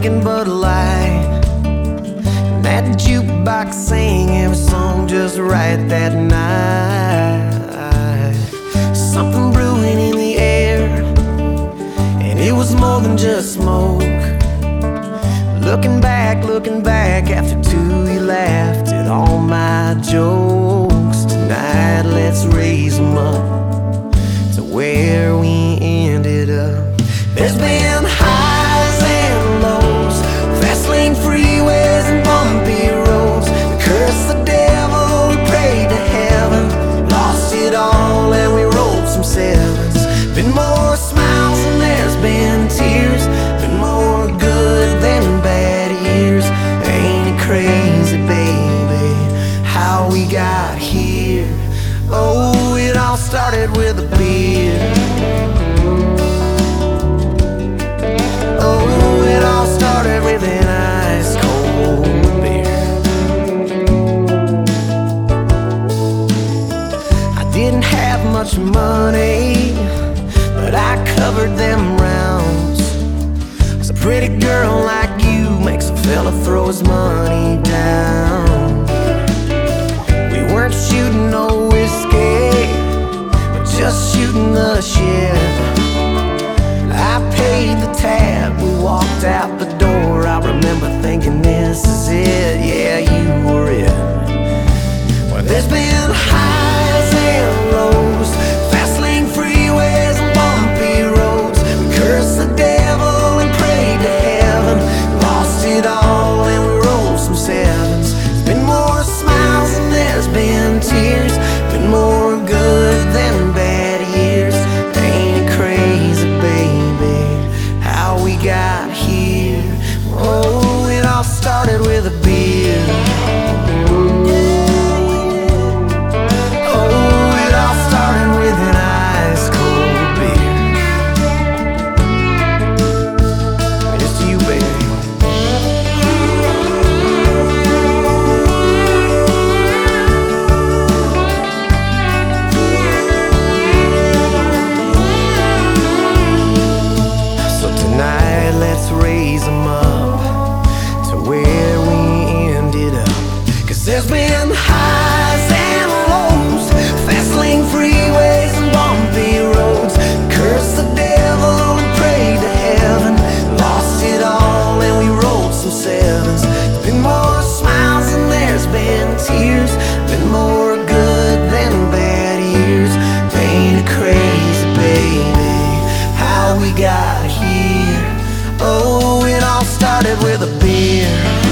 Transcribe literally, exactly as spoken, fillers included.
drinking Bud Light, and that jukebox sang every song just right that night. Something brewing in the air, and it was more than just smoke. Looking back, looking back, after two you laughed at all my jokes. Tonight let's raise them up to where we ended up. There's been highs and lows, fast lane freeways and bumpy roads. We cursed the devil, we prayed to heaven, lost it all and we rolled some sevens. Been more smiles than there's been tears, been more good than bad years. Ain't it crazy, baby, how we got here? Oh, it all started with a beer. Oh, it all started with an ice cold beer. I didn't have much money, but I covered them rounds. 'Cause a pretty girl like you makes a fella throw his money down. We weren't shooting no whiskey, but just shooting the shit. I paid the tab, we walked out the door. I remember thinking, this is it, yeah, you were it. Well, there's been highs and lows, fast lane freeways and bumpy roads. We cursed the devil and prayed to heaven, lost it all and we rolled some sevens. There's been more smiles than there's been tears, been more good than bad years. Ain't it crazy, baby, how we got here? Oh, it all started with a beer. Oh, it all started with an ice cold beer. It's to you, baby. So tonight let's raise them up to where we ended up. 'Cause there's been highs and lows, fast lane freeways and bumpy roads. Cursed the devil and prayed to heaven, lost it all and we rolled some sevens. There's been more smiles than there's been tears, been more good than bad years. Ain't it crazy, baby, how we got here? Oh, it all started with a beer.